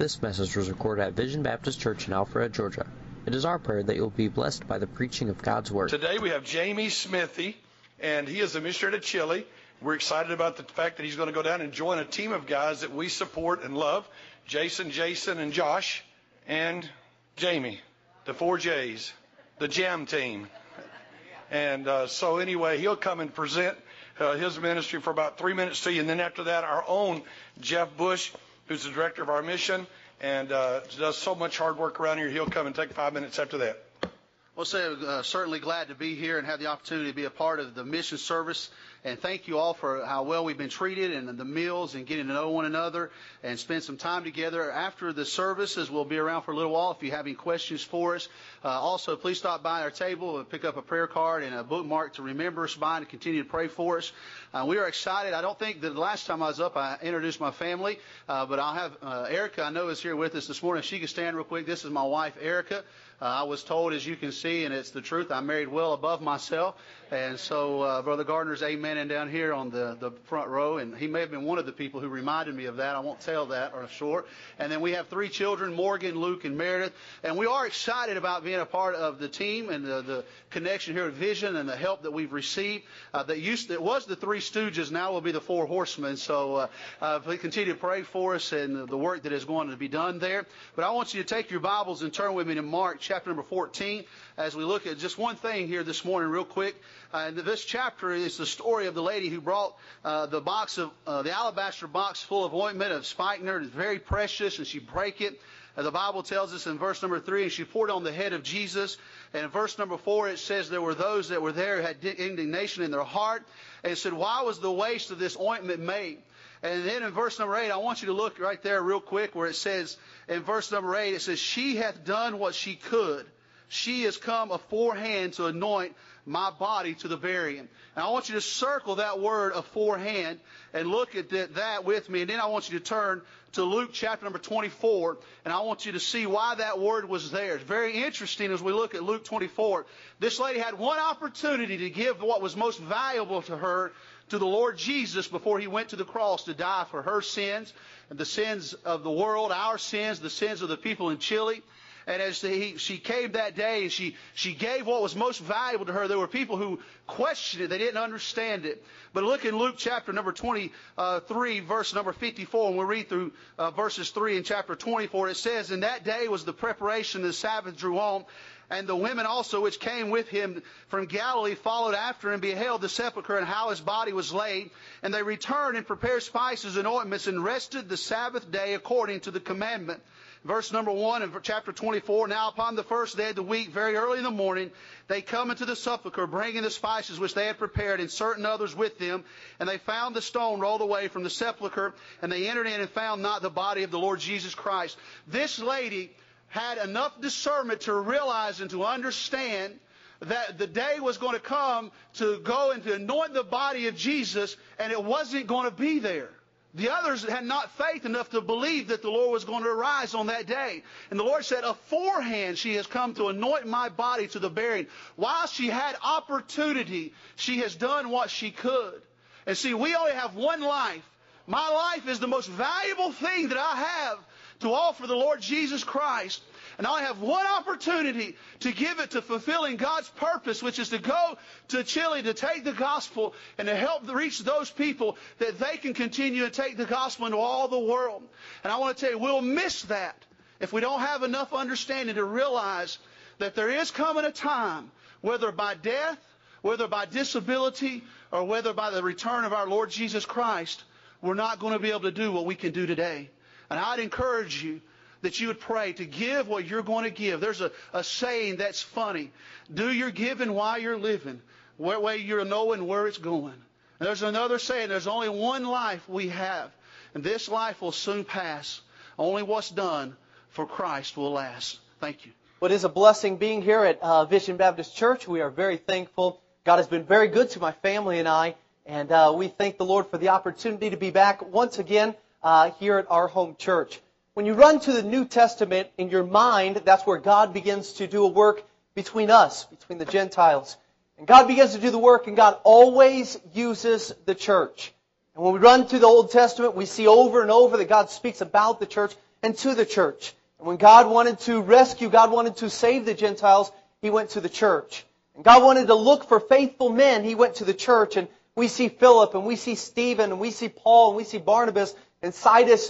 This message was recorded at Vision Baptist Church in Alpharetta, Georgia. It is our prayer that you'll be blessed by the preaching of God's Word. Today we have Jamie Smithy, and he is a missionary to Chile. We're excited about the fact that he's going to go down and join a team of guys that we support and love. Jason, and Josh, and Jamie, the 4 J's, the Jam team. And so anyway, he'll come and present his ministry for about 3 minutes to you. And then after that, our own Jeff Bush, who's the director of our mission and does so much hard work around here, he'll come and take 5 minutes after that. Well, certainly glad to be here and have the opportunity to be a part of the mission service. And thank you all for how well we've been treated and the meals and getting to know one another and spend some time together. After the services, we'll be around for a little while if you have any questions for us. Also, please stop by our table and pick up a prayer card and a bookmark to remember us by and continue to pray for us. We are excited. I don't think that the last time I was up I introduced my family, but I'll have Erica, I know, is here with us this morning. If she could stand real quick. This is my wife, Erica. I was told, as you can see, and it's the truth, I'm married well above myself. And so Brother Gardner's amening down here on the front row, and he may have been one of the people who reminded me of that. I won't tell that, or short. And then we have 3 children, Morgan, Luke, and Meredith. And we are excited about being a part of the team and the connection here at Vision and the help that we've received. It was the 3 Stooges, now will be the 4 Horsemen. So please continue to pray for us and the work that is going to be done there. But I want you to take your Bibles and turn with me to Mark chapter number 14 as we look at just one thing here this morning real quick. This chapter is the story of the lady who brought the alabaster box full of ointment of spikenard. It's very precious, and she broke it. The Bible tells us in verse number 3, and she poured it on the head of Jesus. And in verse number 4, it says there were those that were there who had indignation in their heart and said, why was the waste of this ointment made? And then in verse number 8, I want you to look right there real quick where it says, in verse number 8, it says, she hath done what she could. She has come aforehand to anoint my body to the burying. And I want you to circle that word aforehand and look at that with me. And then I want you to turn to Luke chapter number 24. And I want you to see why that word was there. It's very interesting as we look at Luke 24. This lady had one opportunity to give what was most valuable to her to the Lord Jesus before he went to the cross to die for her sins and the sins of the world, our sins, the sins of the people in Chile. And as she came that day and she gave what was most valuable to her, there were people who questioned it. They didn't understand it. But look in Luke chapter number 23, verse number 54, and we'll read through verses 3 in chapter 24. It says, in that day was the preparation, the Sabbath drew on, and the women also which came with him from Galilee followed after and beheld the sepulchre and how his body was laid. And they returned and prepared spices and ointments and rested the Sabbath day according to the commandment. Verse number 1 of chapter 24, now upon the first day of the week, very early in the morning, they come into the sepulchre, bringing the spices which they had prepared, and certain others with them. And they found the stone rolled away from the sepulchre, and they entered in and found not the body of the Lord Jesus Christ. This lady had enough discernment to realize and to understand that the day was going to come to go and to anoint the body of Jesus, and it wasn't going to be there. The others had not faith enough to believe that the Lord was going to arise on that day. And the Lord said, aforehand she has come to anoint my body to the burying. While she had opportunity, she has done what she could. And see, we only have one life. My life is the most valuable thing that I have to offer the Lord Jesus Christ. And I have one opportunity to give it to fulfilling God's purpose, which is to go to Chile to take the gospel and to help reach those people that they can continue to take the gospel into all the world. And I want to tell you, we'll miss that if we don't have enough understanding to realize that there is coming a time, whether by death, whether by disability, or whether by the return of our Lord Jesus Christ, we're not going to be able to do what we can do today. And I'd encourage you that you would pray to give what you're going to give. There's a saying that's funny. Do your giving while you're living. Where you're knowing where it's going. And there's another saying, there's only one life we have. And this life will soon pass. Only what's done for Christ will last. Thank you. Well, it is a blessing being here at Vision Baptist Church. We are very thankful. God has been very good to my family and I. And we thank the Lord for the opportunity to be back once again here at our home church. When you run to the New Testament in your mind, that's where God begins to do a work between us, between the Gentiles. And God begins to do the work, and God always uses the church. And when we run to the Old Testament, we see over and over that God speaks about the church and to the church. And when God wanted to rescue, God wanted to save the Gentiles, He went to the church. And God wanted to look for faithful men, He went to the church. And we see Philip, and we see Stephen, and we see Paul, and we see Barnabas, and Silas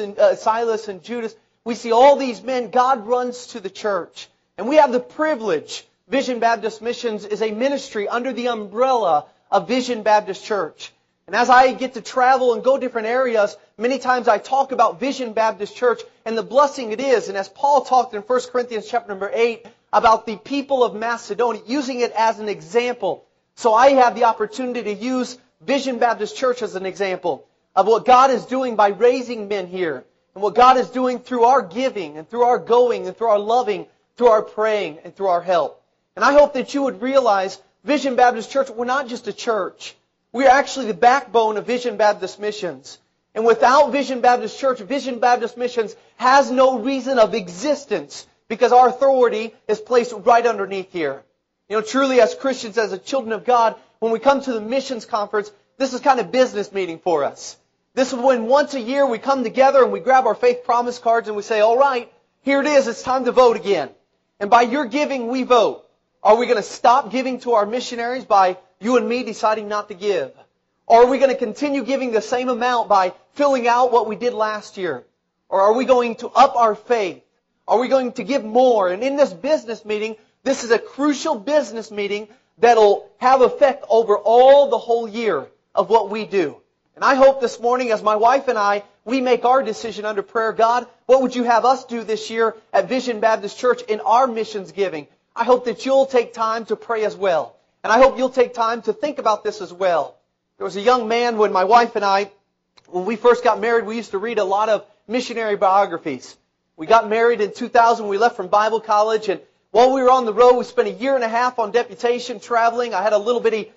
and Judas. We see all these men. God runs to the church. And we have the privilege. Vision Baptist Missions is a ministry under the umbrella of Vision Baptist Church. And as I get to travel and go different areas, many times I talk about Vision Baptist Church and the blessing it is. And as Paul talked in 1 Corinthians chapter number 8 about the people of Macedonia, using it as an example. So I have the opportunity to use Vision Baptist Church as an example of what God is doing by raising men here. And what God is doing through our giving and through our going and through our loving, through our praying and through our help. And I hope that you would realize Vision Baptist Church, we're not just a church. We are actually the backbone of Vision Baptist Missions. And without Vision Baptist Church, Vision Baptist Missions has no reason of existence because our authority is placed right underneath here. You know, truly as Christians, as a children of God, when we come to the missions conference, this is kind of business meeting for us. This is when once a year we come together and we grab our faith promise cards and we say, all right, here it is, it's time to vote again. And by your giving, we vote. Are we going to stop giving to our missionaries by you and me deciding not to give? Or are we going to continue giving the same amount by filling out what we did last year? Or are we going to up our faith? Are we going to give more? And in this business meeting, this is a crucial business meeting that'll have effect over all the whole year of what we do. And I hope this morning, as my wife and I, we make our decision under prayer. God, what would you have us do this year at Vision Baptist Church in our missions giving? I hope that you'll take time to pray as well. And I hope you'll take time to think about this as well. There was a young man when my wife and I, when we first got married, we used to read a lot of missionary biographies. We got married in 2000. We left from Bible college. And while we were on the road, we spent a year and a half on deputation traveling. I had a little bitty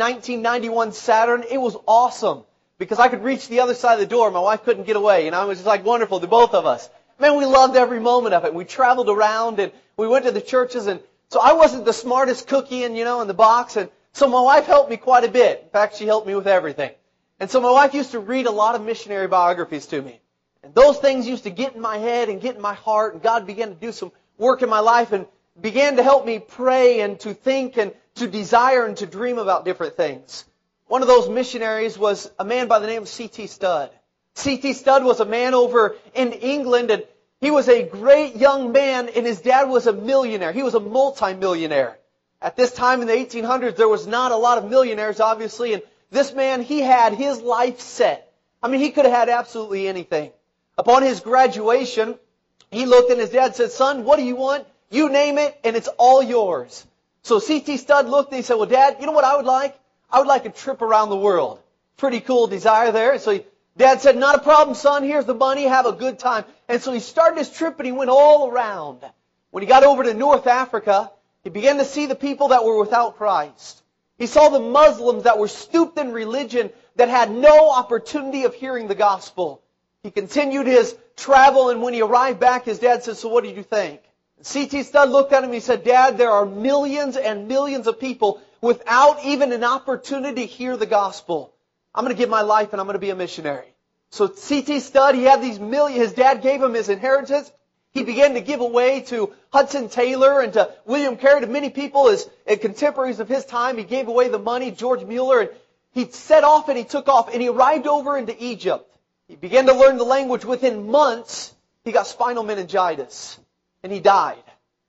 1991 Saturn. It was awesome because I could reach the other side of the door. My wife couldn't get away. And I was just like wonderful to both of us. Man, we loved every moment of it. We traveled around and we went to the churches. And so I wasn't the smartest cookie in the box. And so my wife helped me quite a bit. In fact, she helped me with everything. And so my wife used to read a lot of missionary biographies to me. And those things used to get in my head and get in my heart. And God began to do some work in my life and began to help me pray and to think and to desire and to dream about different things. One of those missionaries was a man by the name of C.T. Studd. C.T. Studd was a man over in England, and he was a great young man, and his dad was a millionaire. He was a multi-millionaire. At this time in the 1800s, there was not a lot of millionaires, obviously, and this man, he had his life set. I mean, he could have had absolutely anything. Upon his graduation, he looked and his dad said, son, what do you want? You name it, and it's all yours. So C.T. Studd looked and he said, well, Dad, you know what I would like? I would like a trip around the world. Pretty cool desire there. And so Dad said, not a problem, son. Here's the money. Have a good time. And so he started his trip and he went all around. When he got over to North Africa, he began to see the people that were without Christ. He saw the Muslims that were stooped in religion that had no opportunity of hearing the gospel. He continued his travel, and when he arrived back, his dad said, so what did you think? C.T. Studd looked at him and he said, Dad, there are millions and millions of people without even an opportunity to hear the gospel. I'm going to give my life and I'm going to be a missionary. So C.T. Studd, he had these millions. His dad gave him his inheritance. He began to give away to Hudson Taylor and to William Carey, to many people as contemporaries of his time. He gave away the money, George Mueller, and he set off and he took off and he arrived over into Egypt. He began to learn the language. Within months, he got spinal meningitis. And he died.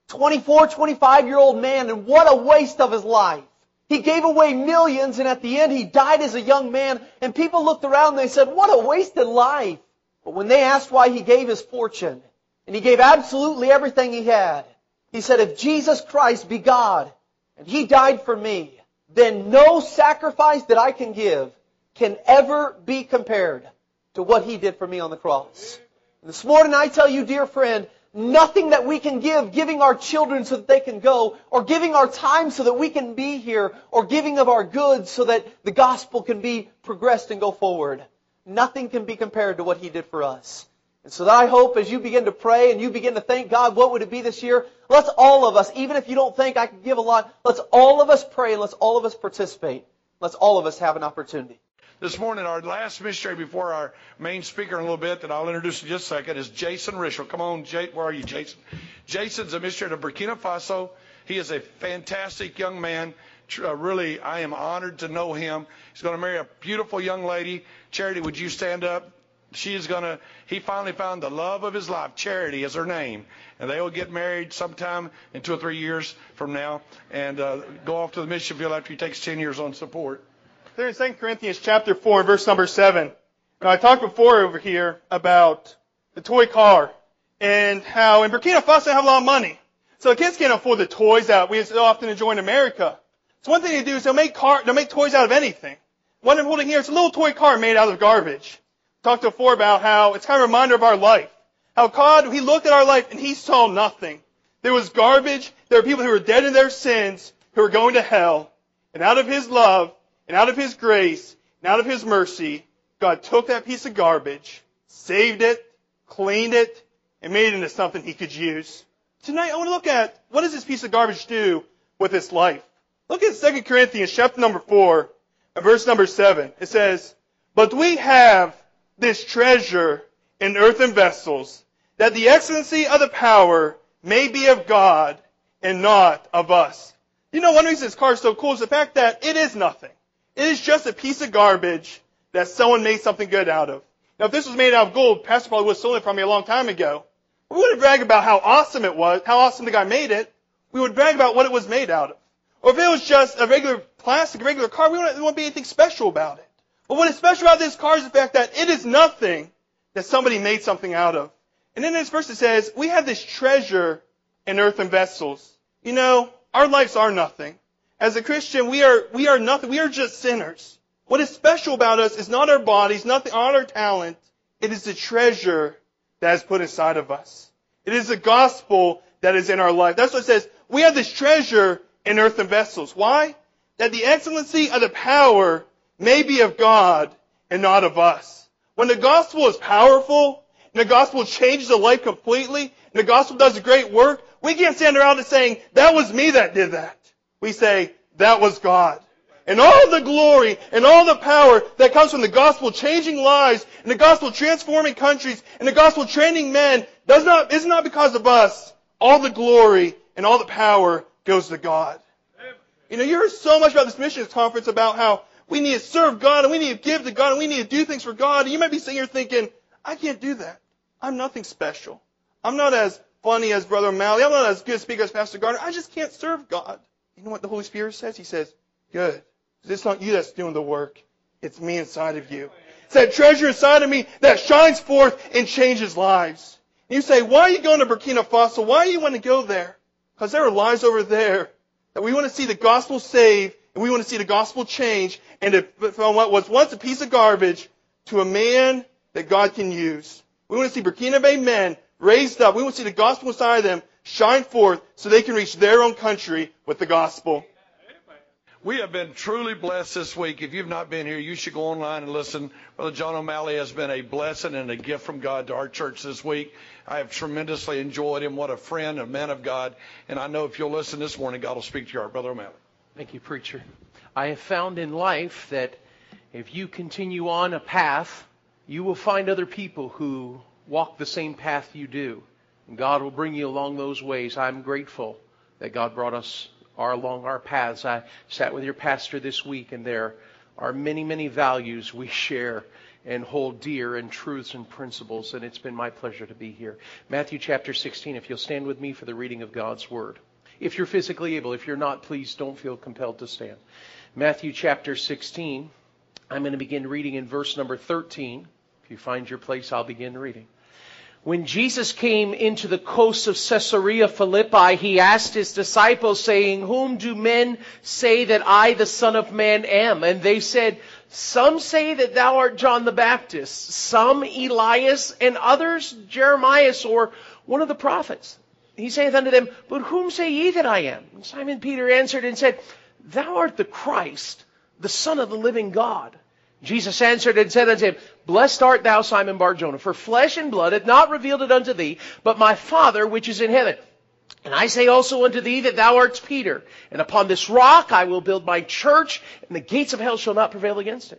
24, 25-year-old man, and what a waste of his life. He gave away millions, and at the end he died as a young man, and people looked around and they said, what a wasted life. But when they asked why he gave his fortune, and he gave absolutely everything he had, he said, if Jesus Christ be God, and He died for me, then no sacrifice that I can give can ever be compared to what He did for me on the cross. And this morning I tell you, dear friend, nothing that we can give, giving our children so that they can go, or giving our time so that we can be here, or giving of our goods so that the gospel can be progressed and go forward. Nothing can be compared to what He did for us. And so that I hope as you begin to pray and you begin to think, God, what would it be this year? Let's all of us, even if you don't think I can give a lot, let's all of us pray and let's all of us participate. Let's all of us have an opportunity. This morning, our last missionary before our main speaker in a little bit that I'll introduce in just a second is Jason Rishel. Come on, where are you, Jason? Jason's a missionary to Burkina Faso. He is a fantastic young man. Really, I am honored to know him. He's going to marry a beautiful young lady. Charity, would you stand up? He finally found the love of his life. Charity is her name. And they will get married sometime in 2 or 3 years from now and go off to the mission field after he takes 10 years on support. There in 2 Corinthians chapter 4 and verse number 7. Now, I talked before over here about the toy car and how in Burkina Faso they have a lot of money. So the kids can't afford the toys that we so often enjoy in America. So one thing they do is they'll make toys out of anything. One I'm holding here is a little toy car made out of garbage. Talked before about how it's kind of a reminder of our life. How God, He looked at our life and He saw nothing. There was garbage. There were people who were dead in their sins, who were going to hell. And out of His love, and out of His grace, and out of His mercy, God took that piece of garbage, saved it, cleaned it, and made it into something He could use. Tonight I want to look at what does this piece of garbage do with its life. Look at 2 Corinthians chapter number 4 and verse number 7. It says, "But we have this treasure in earthen vessels, that the excellency of the power may be of God and not of us." You know, one reason this car is so cool is the fact that it is nothing. It is just a piece of garbage that someone made something good out of. Now, if this was made out of gold, Pastor probably would have stolen it from me a long time ago. We wouldn't brag about how awesome it was, how awesome the guy made it. We would brag about what it was made out of. Or if it was just a regular plastic, a regular car, there wouldn't be anything special about it. But what is special about this car is the fact that it is nothing that somebody made something out of. And in this verse it says, we have this treasure in earthen vessels. You know, our lives are nothing. As a Christian, we are nothing. We are just sinners. What is special about us is not our bodies, not our talent. It is the treasure that is put inside of us. It is the gospel that is in our life. That's what it says. We have this treasure in earthen vessels. Why? That the excellency of the power may be of God and not of us. When the gospel is powerful, and the gospel changes a life completely, and the gospel does a great work, we can't stand around and saying, that was me that did that. We say, that was God. And all the glory and all the power that comes from the gospel changing lives, and the gospel transforming countries, and the gospel training men is not because of us. All the glory and all the power goes to God. You know, you heard so much about this missions conference about how we need to serve God and we need to give to God and we need to do things for God. And you might be sitting here thinking, I can't do that. I'm nothing special. I'm not as funny as Brother O'Malley. I'm not as good a speaker as Pastor Gardner. I just can't serve God. You know what the Holy Spirit says? He says, good. It's not you that's doing the work. It's me inside of you. It's that treasure inside of me that shines forth and changes lives. And you say, why are you going to Burkina Faso? Why do you want to go there? Because there are lives over there that we want to see the gospel saved and we want to see the gospel change and from what was once a piece of garbage to a man that God can use. We want to see Burkina Faso men raised up. We want to see the gospel inside of them shine forth so they can reach their own country with the gospel. We have been truly blessed this week. If you've not been here, you should go online and listen. Brother John O'Malley has been a blessing and a gift from God to our church this week. I have tremendously enjoyed him. What a friend, a man of God. And I know if you'll listen this morning, God will speak to your heart. Brother O'Malley. Thank you, preacher. I have found in life that if you continue on a path, you will find other people who walk the same path you do. And God will bring you along those ways. I'm grateful that God brought us along our paths. I sat with your pastor this week, and there are many, many values we share and hold dear, and truths and principles, and it's been my pleasure to be here. Matthew chapter 16, if you'll stand with me for the reading of God's Word. If you're physically able, if you're not, please don't feel compelled to stand. Matthew chapter 16, I'm going to begin reading in verse number 13. If you find your place, I'll begin reading. When Jesus came into the coasts of Caesarea Philippi, he asked his disciples, saying, whom do men say that I, the Son of Man, am? And they said, some say that thou art John the Baptist, some Elias, and others Jeremiah, or one of the prophets. He saith unto them, but whom say ye that I am? And Simon Peter answered and said, thou art the Christ, the Son of the living God. Jesus answered and said unto him, blessed art thou, Simon Bar-Jonah, for flesh and blood hath not revealed it unto thee, but my Father which is in heaven. And I say also unto thee that thou art Peter, and upon this rock I will build my church, and the gates of hell shall not prevail against it.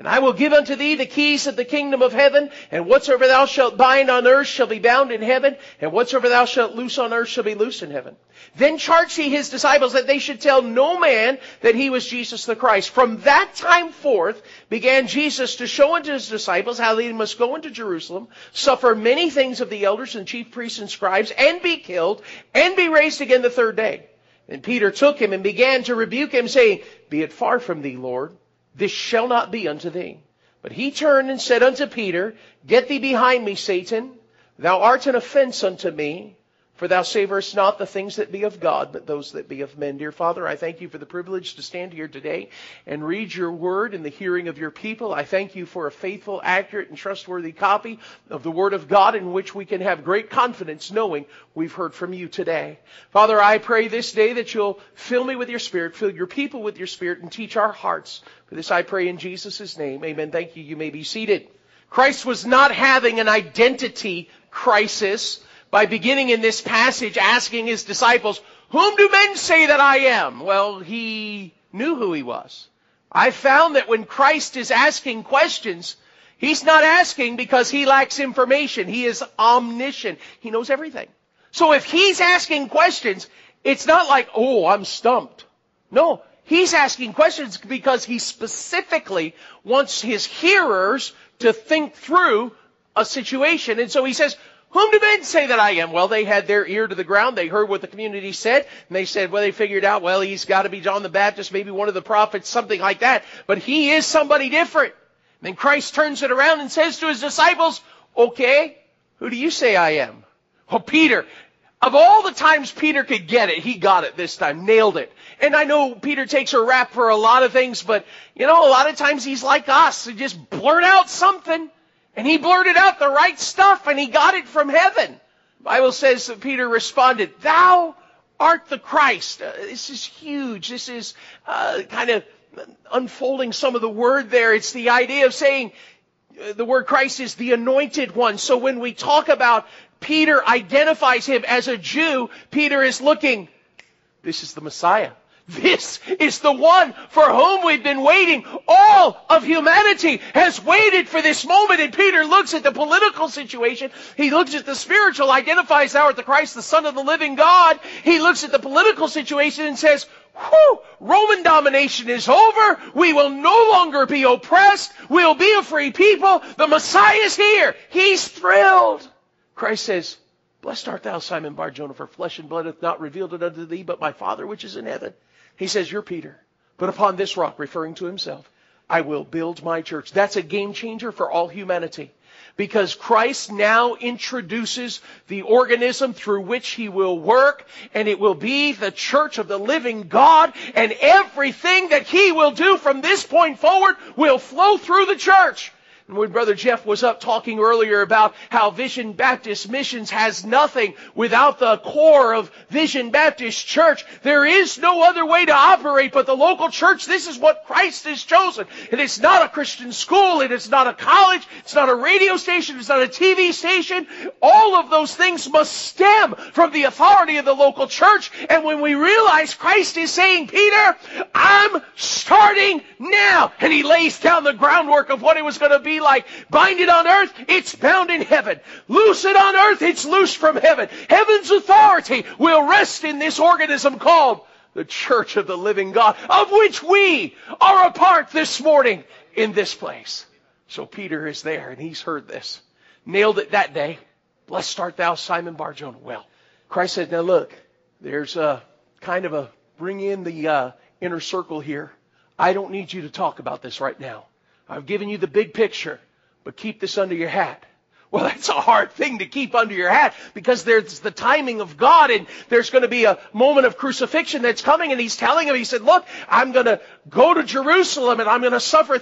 And I will give unto thee the keys of the kingdom of heaven, and whatsoever thou shalt bind on earth shall be bound in heaven, and whatsoever thou shalt loose on earth shall be loosed in heaven. Then charged he his disciples that they should tell no man that he was Jesus the Christ. From that time forth began Jesus to show unto his disciples how they must go into Jerusalem, suffer many things of the elders and chief priests and scribes, and be killed, and be raised again the third day. And Peter took him and began to rebuke him, saying, Be it far from thee, Lord. This shall not be unto thee. But he turned and said unto Peter, Get thee behind me, Satan. Thou art an offense unto me. For thou savorest not the things that be of God, but those that be of men. Dear Father, I thank you for the privilege to stand here today and read your word in the hearing of your people. I thank you for a faithful, accurate, and trustworthy copy of the word of God in which we can have great confidence knowing we've heard from you today. Father, I pray this day that you'll fill me with your Spirit, fill your people with your Spirit, and teach our hearts. For this I pray in Jesus' name. Amen. Thank you. You may be seated. Christ was not having an identity crisis by beginning in this passage asking his disciples, Whom do men say that I am? Well, he knew who he was. I found that when Christ is asking questions, he's not asking because he lacks information. He is omniscient. He knows everything. So if he's asking questions, it's not like, oh, I'm stumped. No, he's asking questions because he specifically wants his hearers to think through a situation. And so he says, Whom do men say that I am? Well, they had their ear to the ground. They heard what the community said. And they said, well, they figured out, well, he's got to be John the Baptist, maybe one of the prophets, something like that. But he is somebody different. And then Christ turns it around and says to his disciples, okay, who do you say I am? Well, Peter, of all the times Peter could get it, he got it this time, nailed it. And I know Peter takes a rap for a lot of things, but, a lot of times he's like us. He just blurt out something. And he blurted out the right stuff, and he got it from heaven. The Bible says that Peter responded, Thou art the Christ. This is huge. This is kind of unfolding some of the word there. It's the idea of saying the word Christ is the anointed one. So when we talk about Peter identifies him as a Jew, Peter is looking, this is the Messiah. This is the one for whom we've been waiting. All of humanity has waited for this moment. And Peter looks at the political situation. He looks at the spiritual, identifies thou art the Christ, the Son of the living God. He looks at the political situation and says, whew, Roman domination is over. We will no longer be oppressed. We'll be a free people. The Messiah is here. He's thrilled. Christ says, Blessed art thou, Simon Bar-Jonah, for flesh and blood hath not revealed it unto thee, but my Father which is in heaven. He says, You're Peter, but upon this rock, referring to himself, I will build my church. That's a game changer for all humanity. Because Christ now introduces the organism through which he will work, and it will be the church of the living God, and everything that he will do from this point forward will flow through the church. And when Brother Jeff was up talking earlier about how Vision Baptist Missions has nothing without the core of Vision Baptist Church, there is no other way to operate but the local church. This is what Christ has chosen. It is not a Christian school. It is not a college. It's not a radio station. It's not a TV station. All of those things must stem from the authority of the local church. And when we realize Christ is saying, Peter, I'm starting now. And he lays down the groundwork of what it was going to be like. Bind it on earth, it's bound in heaven. Loose it on earth, it's loose from heaven. Heaven's authority will rest in this organism called the Church of the Living God, of which we are a part this morning in this place. So Peter is there, and he's heard this. Nailed it that day. Blessed art thou, Simon Bar-Jonah. Well, Christ said, now look, there's a kind of a bring in the inner circle here. I don't need you to talk about this right now. I've given you the big picture, but keep this under your hat. Well, that's a hard thing to keep under your hat because there's the timing of God, and there's going to be a moment of crucifixion that's coming, and he's telling him, he said, look, I'm going to go to Jerusalem, and I'm going to suffer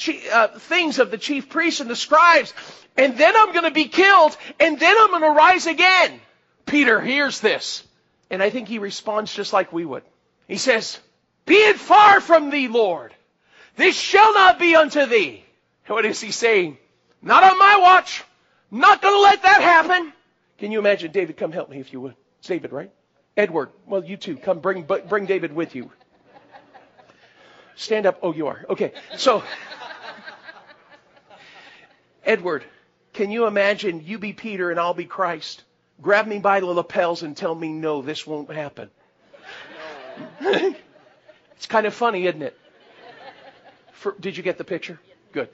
things of the chief priests and the scribes, and then I'm going to be killed, and then I'm going to rise again. Peter hears this, and I think he responds just like we would. He says, Be it far from thee, Lord. This shall not be unto thee. What is he saying? Not on my watch. Not going to let that happen. Can you imagine? David, come help me if you would. It's David, right? Edward, well, you too. Come bring David with you. Stand up. Oh, you are. Okay. So, Edward, can you imagine you be Peter and I'll be Christ? Grab me by the lapels and tell me, no, this won't happen. It's kind of funny, isn't it? Did you get the picture? Good.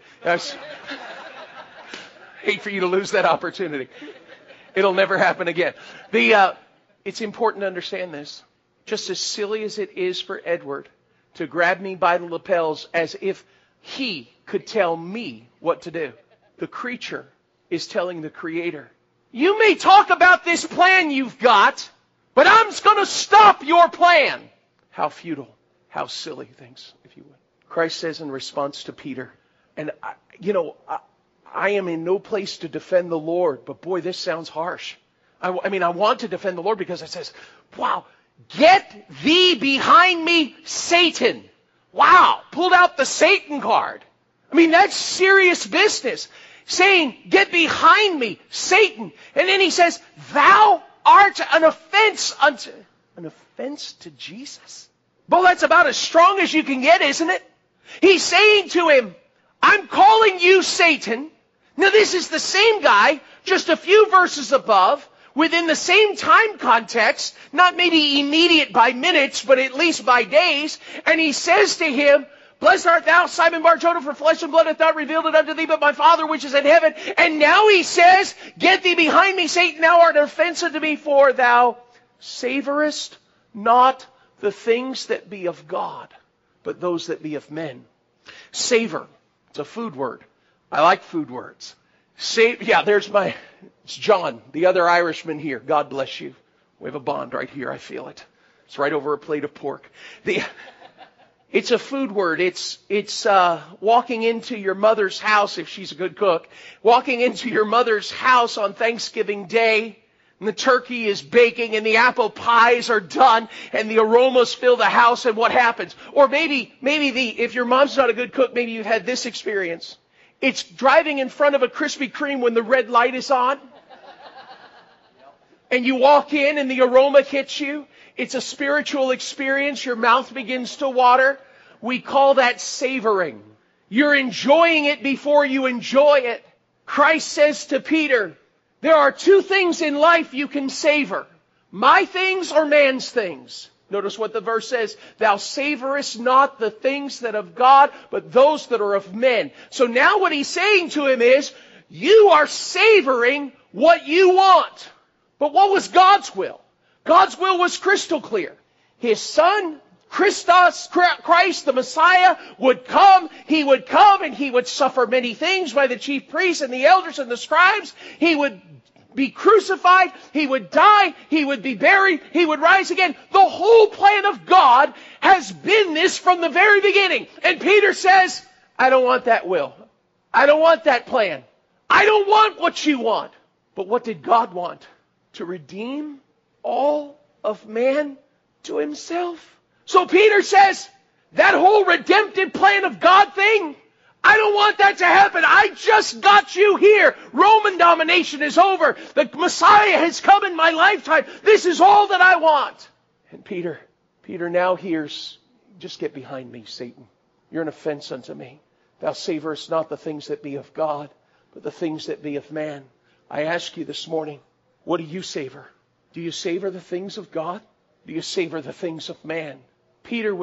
Hate for you to lose that opportunity. It'll never happen again. It's important to understand this. Just as silly as it is for Edward to grab me by the lapels as if he could tell me what to do, the creature is telling the Creator, you may talk about this plan you've got, but I'm going to stop your plan. How futile, how silly things, if you would. Christ says in response to Peter, and I am in no place to defend the Lord, but boy, this sounds harsh. I want to defend the Lord because it says, wow, get thee behind me, Satan. Wow, pulled out the Satan card. That's serious business. Saying, get behind me, Satan. And then he says, thou art an offense to Jesus. Well, that's about as strong as you can get, isn't it? He's saying to him, I'm calling you Satan. Now this is the same guy, just a few verses above, within the same time context, not maybe immediate by minutes, but at least by days. And he says to him, blessed art thou, Simon Bar-Jonah, for flesh and blood hath not revealed it unto thee, but my Father which is in heaven. And now he says, get thee behind me, Satan, thou art an offense unto me, for thou savorest not the things that be of God, but those that be of men. Savor. It's a food word. I like food words. It's John, the other Irishman here. God bless you. We have a bond right here. I feel it. It's right over a plate of pork. It's a food word. It's walking into your mother's house, if she's a good cook, walking into your mother's house on Thanksgiving Day, and the turkey is baking, and the apple pies are done, and the aromas fill the house, and what happens? Or maybe if your mom's not a good cook, maybe you've had this experience. It's driving in front of a Krispy Kreme when the red light is on, and you walk in, and the aroma hits you. It's a spiritual experience. Your mouth begins to water. We call that savoring. You're enjoying it before you enjoy it. Christ says to Peter, there are two things in life you can savor. My things or man's things. Notice what the verse says. Thou savorest not the things that of God, but those that are of men. So now what he's saying to him is, you are savoring what you want. But what was God's will? God's will was crystal clear. His Son, Christ, the Messiah, would come. He would come and he would suffer many things by the chief priests and the elders and the scribes. He would be crucified. He would die. He would be buried. He would rise again. The whole plan of God has been this from the very beginning. And Peter says, I don't want that will. I don't want that plan. I don't want what you want. But what did God want? To redeem all of man to himself. So Peter says, that whole redemptive plan of God thing, I don't want that to happen. I just got you here. Roman domination is over. The Messiah has come in my lifetime. This is all that I want. And Peter now hears, just get behind me, Satan. You're an offense unto me. Thou savorest not the things that be of God, but the things that be of man. I ask you this morning, what do you savor? Do you savor the things of God? Do you savor the things of man? Peter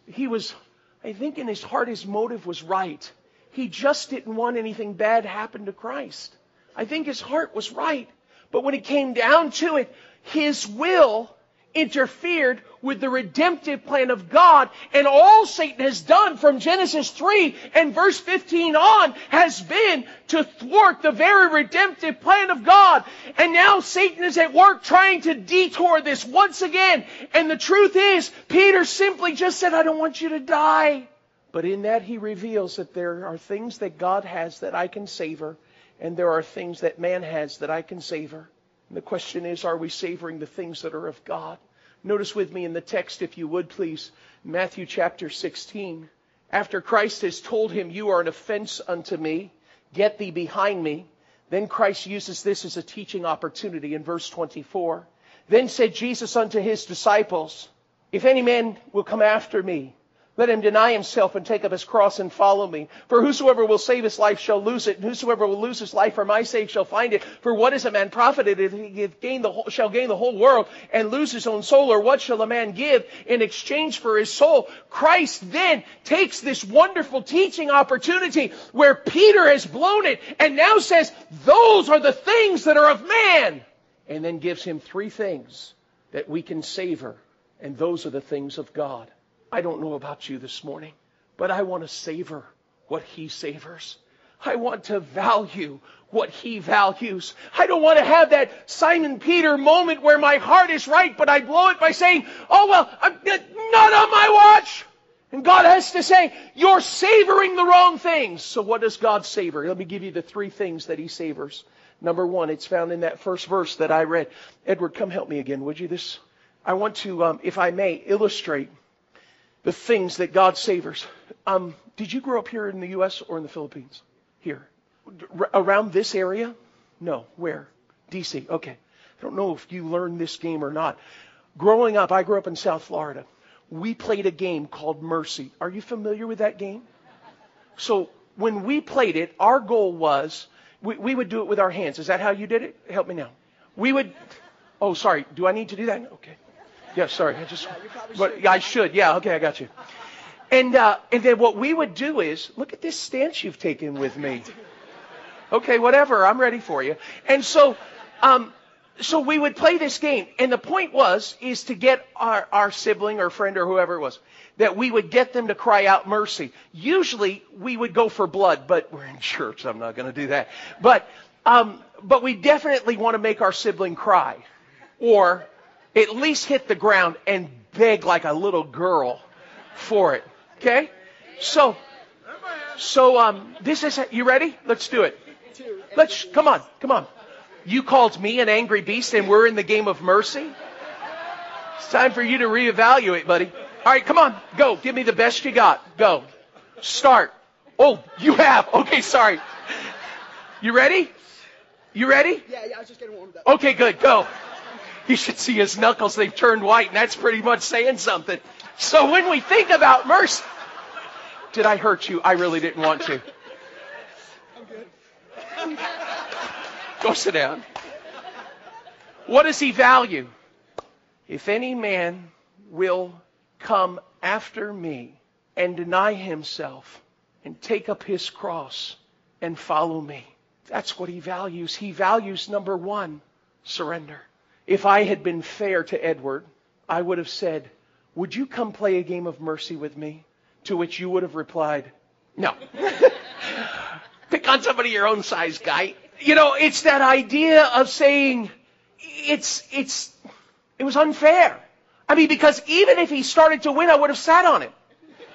I think in his heart his motive was right. He just didn't want anything bad happen to Christ. I think his heart was right. But when it came down to it, his will interfered with the redemptive plan of God. And all Satan has done from Genesis 3 and verse 15 on has been to thwart the very redemptive plan of God. And now Satan is at work trying to detour this once again. And the truth is, Peter simply just said, I don't want you to die. But in that he reveals that there are things that God has that I can savor, and there are things that man has that I can savor. And the question is, are we savoring the things that are of God? Notice with me in the text, if you would please, Matthew chapter 16. After Christ has told him, you are an offense unto me, get thee behind me. Then Christ uses this as a teaching opportunity in verse 24. Then said Jesus unto his disciples, if any man will come after me, Let him deny himself and take up his cross and follow me. For whosoever will save his life shall lose it, and whosoever will lose his life for my sake shall find it. For what is a man profited if he shall gain the whole world and lose his own soul? Or what shall a man give in exchange for his soul? Christ then takes this wonderful teaching opportunity where Peter has blown it and now says, those are the things that are of man. And then gives him three things that we can savor. And those are the things of God. I don't know about you this morning, but I want to savor what He savors. I want to value what He values. I don't want to have that Simon Peter moment where my heart is right, but I blow it by saying, oh, well, not on my watch. And God has to say, you're savoring the wrong things. So what does God savor? Let me give you the three things that He savors. Number one, it's found in that first verse that I read. Edward, come help me again, would you? I want to, if I may, illustrate the things that God savors. Did you grow up here in the U.S. or in the Philippines? Here. Around this area? No. Where? D.C. Okay. I don't know if you learned this game or not. Growing up, I grew up in South Florida. We played a game called Mercy. Are you familiar with that game? So when we played it, our goal was, we would do it with our hands. Is that how you did it? Help me now. We would, oh, sorry. Do I need to do that? Okay. Yeah, sorry. I should. Yeah, okay, I got you. And then what we would do is, look at this stance you've taken with me. Okay, whatever. I'm ready for you. And so we would play this game. And the point is to get our sibling or friend or whoever it was, that we would get them to cry out mercy. Usually we would go for blood, but we're in church. So I'm not going to do that. But we definitely want to make our sibling cry. Or at least hit the ground and beg like a little girl for it. Okay? So this is, you ready? Let's do it. Come on. You called me an angry beast and we're in the game of mercy? It's time for you to reevaluate, buddy. All right, come on. Go. Give me the best you got. Go. Start. Oh, you have. Okay, sorry. You ready? Yeah, I was just getting warmed up. Okay, good. Go. You should see his knuckles. They've turned white, and that's pretty much saying something. So when we think about mercy, did I hurt you? I really didn't want to. I'm good. Go sit down. What does He value? If any man will come after me and deny himself and take up his cross and follow me. That's what He values. He values, number one, surrender. If I had been fair to Edward, I would have said, would you come play a game of mercy with me? To which you would have replied, no. Pick on somebody your own size, guy. You know, it's that idea of saying it was unfair. I mean, because even if he started to win, I would have sat on him.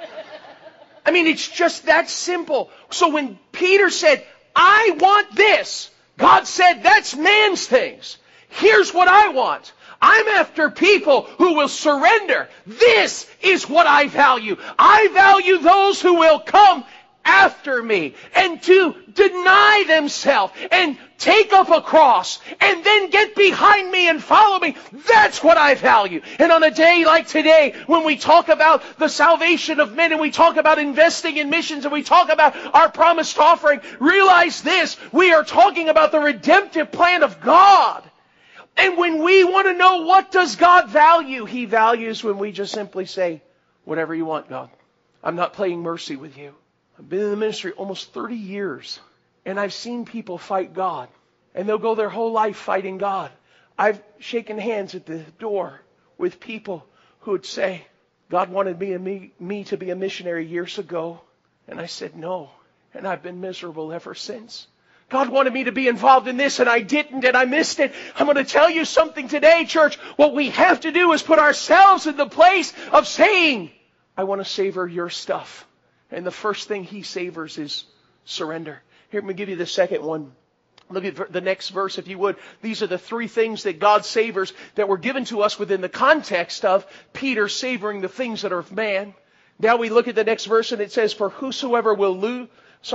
I mean, it's just that simple. So when Peter said, I want this, God said, that's man's things. Here's what I want. I'm after people who will surrender. This is what I value. I value those who will come after me and to deny themselves and take up a cross and then get behind me and follow me. That's what I value. And on a day like today, when we talk about the salvation of men and we talk about investing in missions and we talk about our promised offering, realize this, we are talking about the redemptive plan of God. And when we want to know what does God value, He values when we just simply say, whatever you want, God. I'm not playing mercy with you. I've been in the ministry almost 30 years, and I've seen people fight God. And they'll go their whole life fighting God. I've shaken hands at the door with people who would say, God wanted me to be a missionary years ago. And I said no. And I've been miserable ever since. God wanted me to be involved in this and I didn't and I missed it. I'm going to tell you something today, church. What we have to do is put ourselves in the place of saying, I want to savor your stuff. And the first thing He savors is surrender. Here, let me give you the second one. Look at the next verse, if you would. These are the three things that God savors that were given to us within the context of Peter savoring the things that are of man. Now we look at the next verse and it says, For whosoever will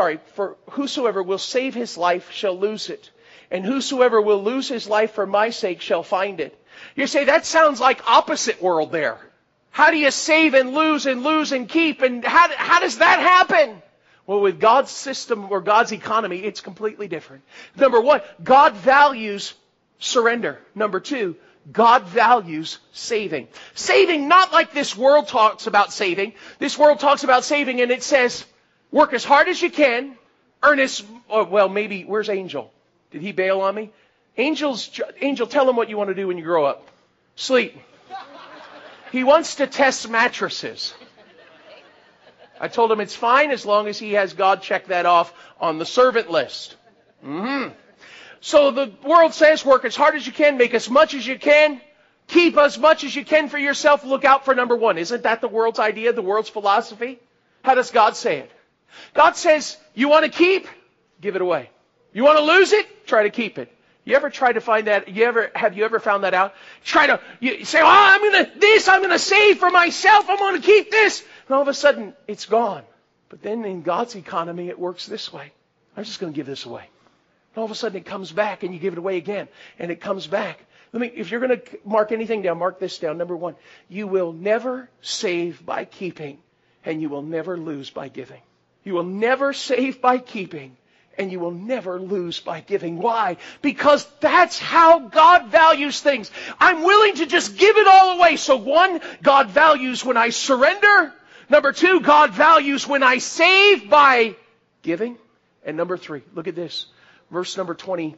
save his life shall lose it. And whosoever will lose his life for my sake shall find it. You say, that sounds like opposite world there. How do you save and lose and keep? And how does that happen? Well, with God's system or God's economy, it's completely different. Number one, God values surrender. Number two, God values saving. Saving, not like this world talks about saving. This world talks about saving and it says, work as hard as you can, earn as, well, maybe, where's Angel? Did he bail on me? Angel, tell him what you want to do when you grow up. Sleep. He wants to test mattresses. I told him it's fine as long as he has God check that off on the servant list. So the world says work as hard as you can, make as much as you can, keep as much as you can for yourself, look out for number one. Isn't that the world's idea, the world's philosophy? How does God say it? God says, you want to keep? Give it away. You want to lose it? Try to keep it. You ever try to find that? Have you ever found that out? You say, I'm going to save for myself. I'm going to keep this. And all of a sudden, it's gone. But then in God's economy, it works this way. I'm just going to give this away. And all of a sudden, it comes back and you give it away again. And it comes back. If you're going to mark anything down, mark this down. Number one, you will never save by keeping and you will never lose by giving. You will never save by keeping and you will never lose by giving. Why? Because that's how God values things. I'm willing to just give it all away. So one, God values when I surrender. Number two, God values when I save by giving. And number three, look at this. Verse number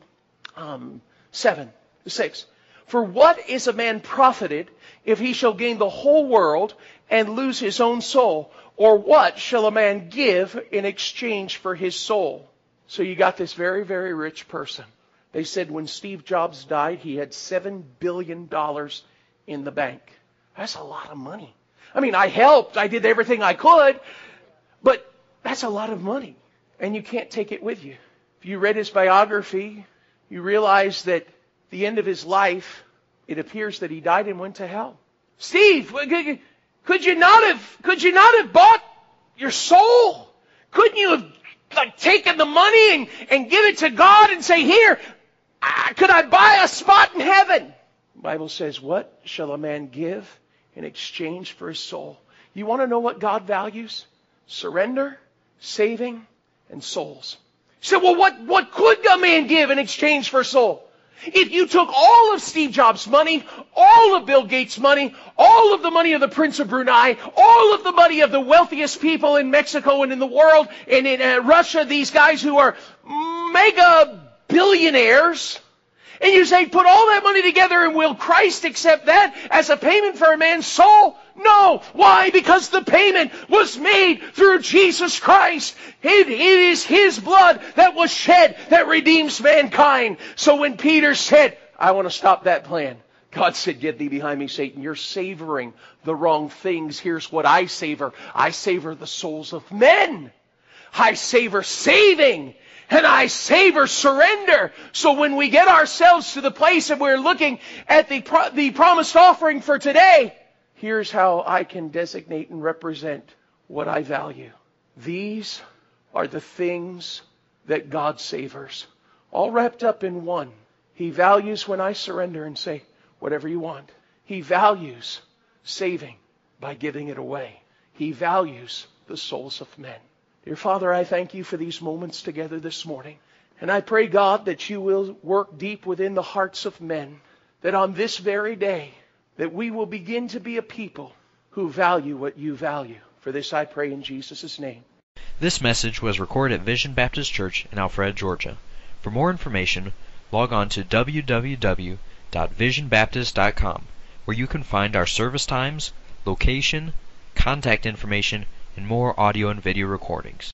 6. For what is a man profited if he shall gain the whole world and lose his own soul? Or what shall a man give in exchange for his soul? So you got this very, very rich person. They said when Steve Jobs died, he had $7 billion in the bank. That's a lot of money. I mean, I helped. I did everything I could. But that's a lot of money. And you can't take it with you. If you read his biography, you realize that at the end of his life, it appears that he died and went to hell. Steve, could you not have bought your soul? Couldn't you have taken the money and give it to God and say, here, could I buy a spot in heaven? The Bible says, what shall a man give in exchange for his soul? You want to know what God values? Surrender, saving, and souls. You say, well, what could a man give in exchange for a soul? If you took all of Steve Jobs' money, all of Bill Gates' money, all of the money of the Prince of Brunei, all of the money of the wealthiest people in Mexico and in the world, and in Russia, these guys who are mega billionaires, and you say, put all that money together and will Christ accept that as a payment for a man's soul? No. Why? Because the payment was made through Jesus Christ. It is His blood that was shed that redeems mankind. So when Peter said, I want to stop that plan, God said, get thee behind me, Satan. You're savoring the wrong things. Here's what I savor. I savor the souls of men. I savor saving. And I savor surrender. So when we get ourselves to the place that we're looking at the promised offering for today, here's how I can designate and represent what I value. These are the things that God savors. All wrapped up in one. He values when I surrender and say, whatever you want. He values saving by giving it away. He values the souls of men. Dear Father, I thank you for these moments together this morning. And I pray, God, that you will work deep within the hearts of men, that on this very day, that we will begin to be a people who value what you value. For this I pray in Jesus' name. This message was recorded at Vision Baptist Church in Alpharetta, Georgia. For more information, log on to www.visionbaptist.com, where you can find our service times, location, contact information, and more audio and video recordings.